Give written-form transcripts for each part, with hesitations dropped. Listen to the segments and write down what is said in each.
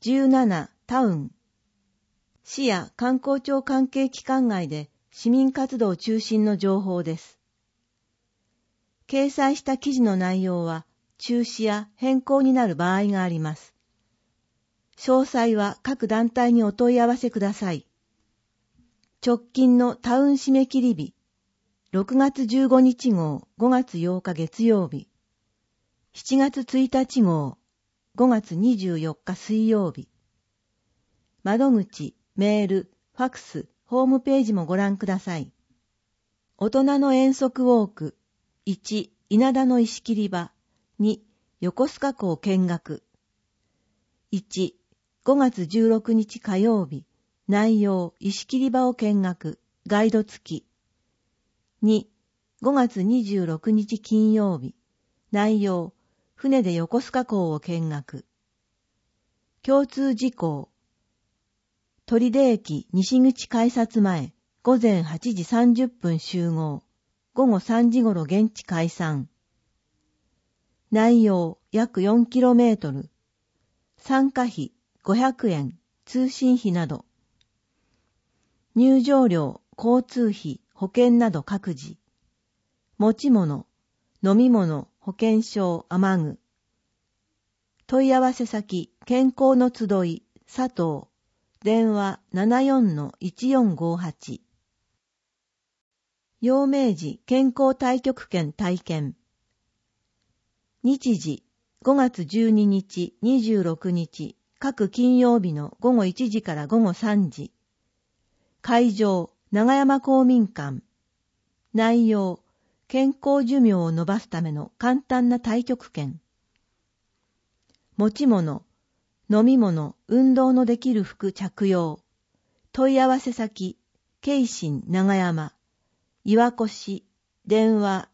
17タウン。市や観光庁関係機関外で市民活動中心の情報です。掲載した記事の内容は中止や変更になる場合があります。詳細は各団体にお問い合わせください。直近のタウン締め切り日、6月15日号、5月8日月曜日、7月1日号、5月24日水曜日。窓口、メール、ファクス、ホームページもご覧ください。大人の遠足ウォーク、1、稲田の石切り場、2、横須賀港見学。1、5月16日火曜日、内容、石切り場を見学、ガイド付き。2、5月26日金曜日、内容、船で横須賀港を見学。共通事項、取手駅西口改札前、午前8時30分集合、午後3時頃現地解散。内容、約 4km。参加費、500円、通信費など。入場料、交通費、保険など各自。持ち物、飲み物、保険証、雨具。問い合わせ先、健康の集い、佐藤。電話 74-1458。陽明寺健康太極拳体験。日時、5月12日、26日、各金曜日の午後1時から午後3時。会場、長山公民館。内容、健康寿命を延ばすための簡単な太極拳。持ち物、飲み物、運動のできる服着用。問い合わせ先、京神長山。岩越、電話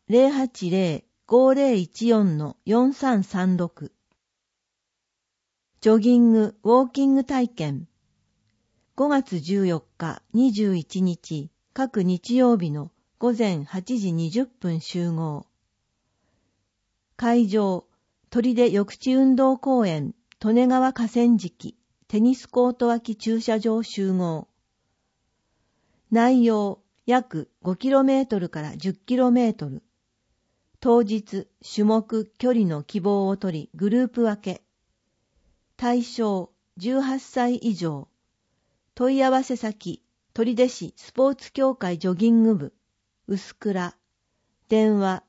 080-5014-4336。ジョギング、ウォーキング体験。5月14日、21日、各日曜日の午前8時20分集合。会場、取手緑地運動公園、利根川河川敷、テニスコート脇駐車場集合。内容、約 5km から 10km。当日、種目、距離の希望を取り、グループ分け。対象、18歳以上。問い合わせ先、取手市スポーツ協会ジョギング部、薄倉。電話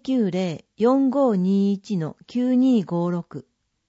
090-4521-9256。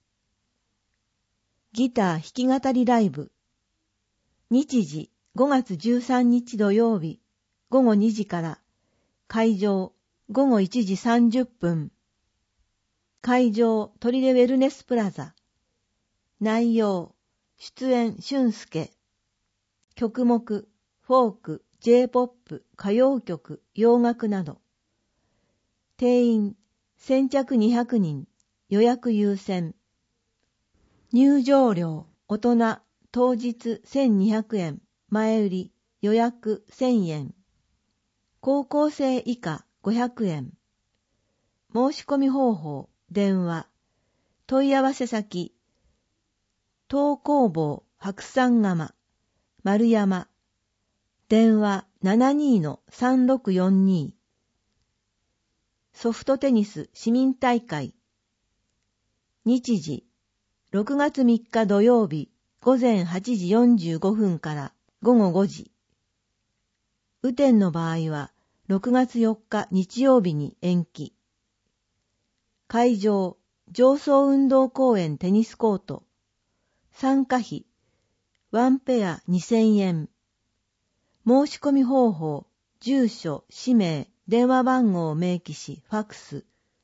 ギター弾き語りライブ。日時、5月13日土曜日、午後2時から。会場、午後1時30分。会場、取手ウェルネスプラザ。内容、出演、俊介。曲目、フォーク、J-POP、歌謡曲、洋楽など。定員、先着200人、予約優先。入場料、大人、当日1200円、前売り、予約1000円。高校生以下500円。申し込み方法、電話。問い合わせ先、東工房白山窯、丸山。電話 72-3642。ソフトテニス市民大会。日時、6月3日土曜日、午前8時45分から午後5時。雨天の場合は、6月4日日曜日に延期。会場、上層運動公園テニスコート。参加費、1ペア2000円。申し込み方法、住所、氏名、電話番号を明記し、ファクス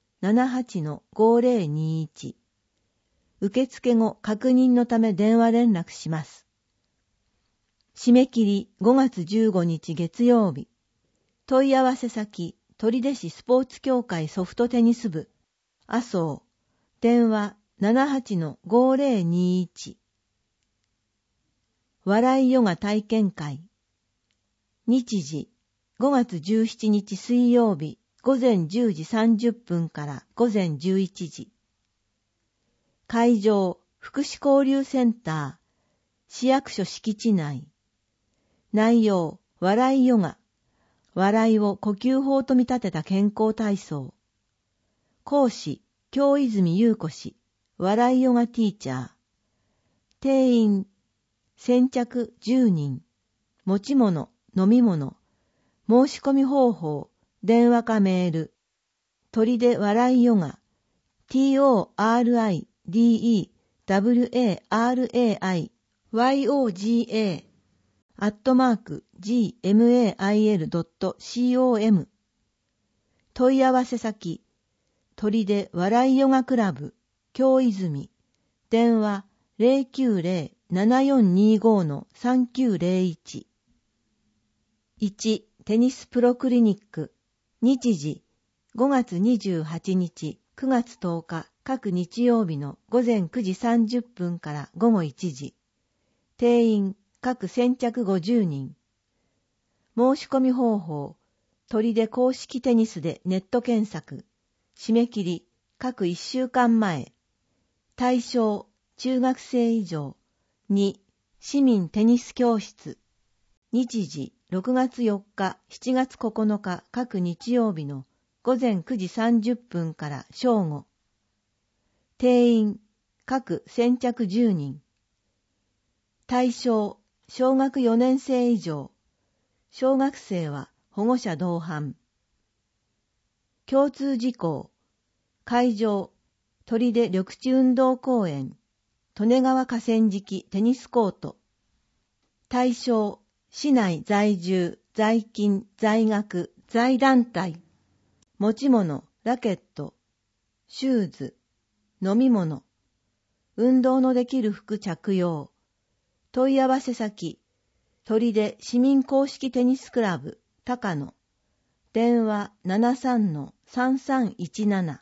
78-5021。受付後確認のため電話連絡します。締め切り5月15日月曜日。問い合わせ先、取手市スポーツ協会ソフトテニス部、麻生。電話 78-5021。笑いヨガ体験会。日時、5月17日水曜日、午前10時30分から午前11時。会場、 福祉交流センター、市役所敷地内。内容、笑いヨガ。笑いを呼吸法と見立てた健康体操。講師、京泉優子氏、笑いヨガティーチャー。定員、先着10人。持ち物、飲み物。申し込み方法、電話かメール。鳥で笑いヨガ。TORIDEWARAYOGA@gmail.com 問い合わせ先、鳥で笑いヨガクラブ、京泉。電話090-7425-3901。1、テニスプロクリニック。日時、5月28日、9月10日、各日曜日の午前9時30分から午後1時。定員、各先着50人。申し込み方法、鳥で公式テニスでネット検索。締め切り、各1週間前。対象、中学生以上。2、市民テニス教室。日時、6月4日、7月9日、各日曜日の午前9時30分から正午。定員、各先着10人。対象、小学4年生以上。小学生は保護者同伴。共通事項。会場、鳥出緑地運動公園。利根川河川敷テニスコート。対象、市内在住、在勤、在学、在団体。持ち物、ラケット、シューズ、飲み物。運動のできる服着用。問い合わせ先、鳥出市民公式テニスクラブ、高野。電話 73-3317。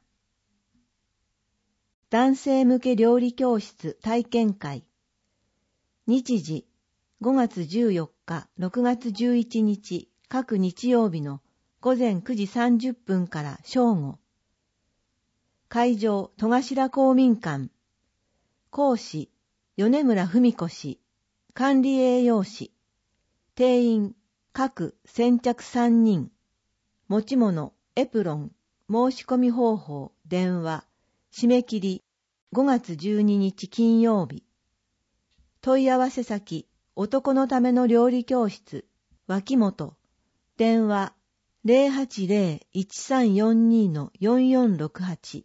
男性向け料理教室体験会。日時、5月14日、6月11日、各日曜日の午前9時30分から正午。会場、戸頭公民館。講師、米村文子氏。管理栄養士。定員、各先着3人。持ち物、エプロン。申し込み方法、電話。締め切り、5月12日金曜日。問い合わせ先、男のための料理教室、脇本。電話、080-1342-4468。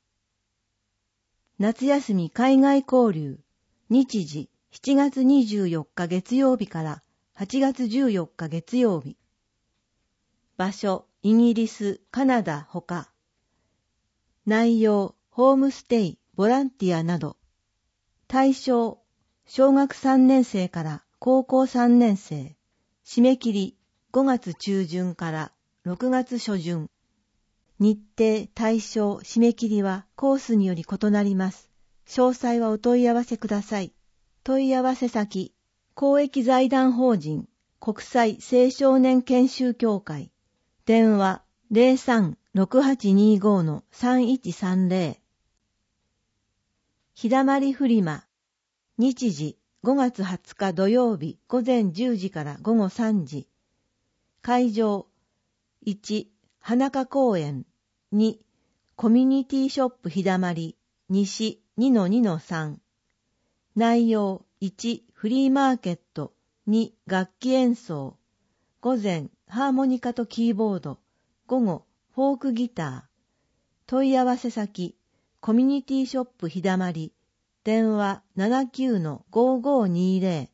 夏休み海外交流。日時、7月24日月曜日から8月14日月曜日。場所、イギリス、カナダほか。内容、ホームステイ、ボランティアなど。対象、小学3年生から高校3年生。締め切り、5月中旬から6月初旬。日程、対象、締め切りはコースにより異なります。詳細はお問い合わせください。問い合わせ先、公益財団法人国際青少年研修協会。電話 03-6825-3130。日だまりフリマ。日時5月20日土曜日午前10時から午後3時。会場1、花香公園。2、コミュニティショップ日だまり西 2-2-3。内容1、フリーマーケット。2、楽器演奏。午前、ハーモニカとキーボード。午後、フォークギター。問い合わせ先、コミュニティショップ日だまり。電話 79-5520。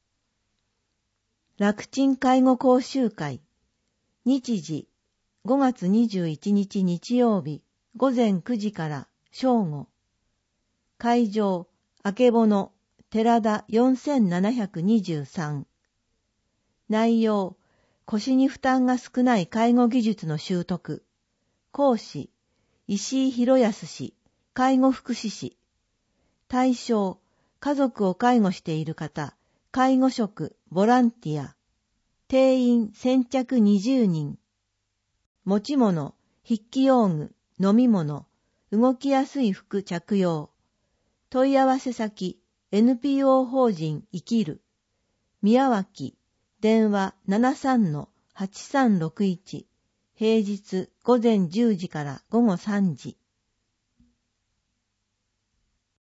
楽ちん介護講習会。日時、5月21日日曜日、午前9時から正午。会場、あけぼの、寺田4723。内容、腰に負担が少ない介護技術の習得。講師、石井博康氏、介護福祉士。対象、家族を介護している方、介護職、ボランティア。定員先着20人。持ち物、筆記用具、飲み物、動きやすい服着用。 問い合わせ先 NPO 法人生きる宮脇電話 73-8361 平日午前10時から午後3時